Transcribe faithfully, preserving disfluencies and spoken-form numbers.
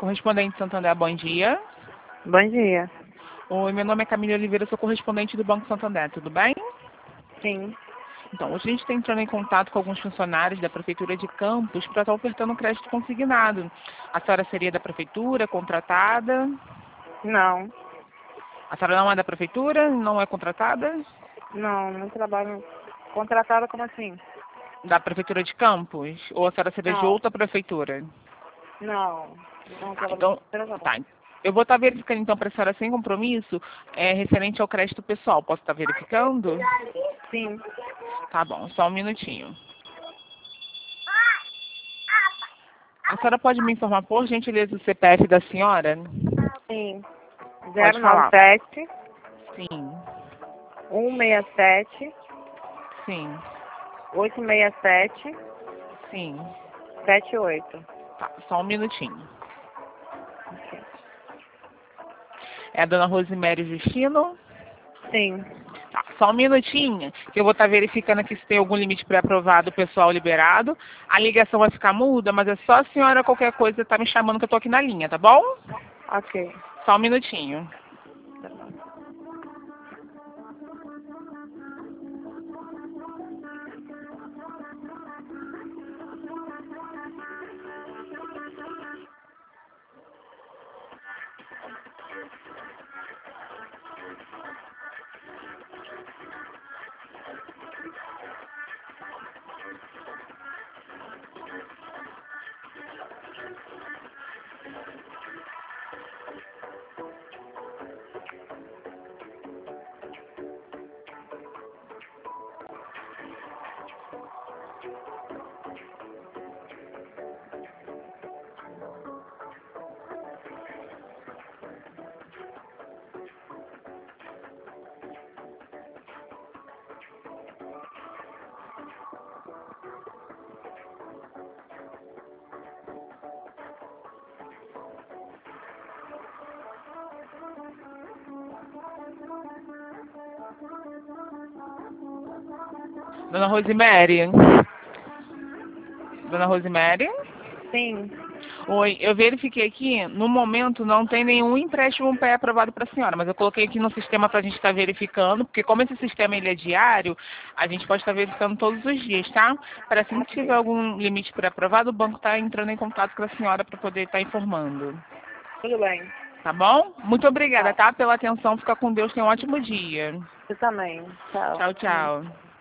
Correspondente Santander, bom dia. Bom dia. Oi, meu nome é Camila Oliveira, sou correspondente do Banco Santander, tudo bem? Sim. Então, hoje a gente está entrando em contato com alguns funcionários da Prefeitura de Campos para estar ofertando crédito consignado. A senhora seria da Prefeitura, contratada? Não. A senhora não é da Prefeitura, não é contratada? Não, não trabalho contratada como assim? Da Prefeitura de Campos? Ou a senhora seria de Não. outra Prefeitura? Não. Não Ah, trabalho então, contratada. tá. Eu vou estar verificando então para a senhora sem compromisso, é, referente ao crédito pessoal. Posso estar verificando? Sim. Tá bom, só um minutinho. A senhora pode me informar, por gentileza, o C P F da senhora? Sim. Pode zero nove falar. sete, Sim, um seis sete, sim, oito seis sete, sim. sete oito. Tá, só um minutinho. É a dona Rosimério Justino? Sim. Tá, só um minutinho, que eu vou estar verificando aqui se tem algum limite pré-aprovado, pessoal liberado. A ligação vai ficar muda, mas é só a senhora, qualquer coisa, tá me chamando que eu tô aqui na linha, tá bom? Ok. Só um minutinho. Dona Rosemary? Dona Rosemary? Sim. Oi, eu verifiquei aqui, no momento não tem nenhum empréstimo pré-aprovado para a senhora, mas eu coloquei aqui no sistema para a gente estar verificando, porque como esse sistema ele é diário, a gente pode estar verificando todos os dias, tá? Para assim que tiver algum limite pré-aprovado, o banco está entrando em contato com a senhora para poder estar informando. Tudo bem. Tá bom? Muito obrigada, Tá. tá? Pela atenção, fica com Deus, tenha um ótimo dia. Você também. Tchau. Tchau, tchau.